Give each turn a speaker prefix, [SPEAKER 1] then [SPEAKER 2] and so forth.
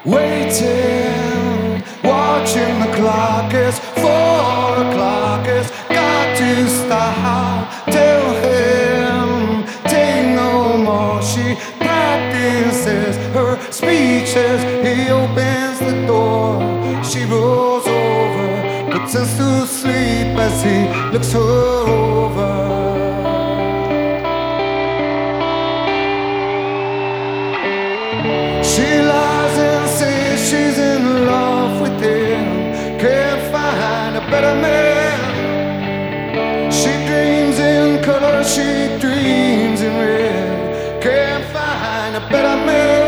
[SPEAKER 1] Waiting, watching the clock as 4 o'clock has got to stop. Tell him, take no more. She practices her speeches. He opens the door. She rolls over, pretends to sleep as he looks her over. She lies and says she's in love with him. Can't find a better man. She dreams in color, she dreams in red. Can't find a better man.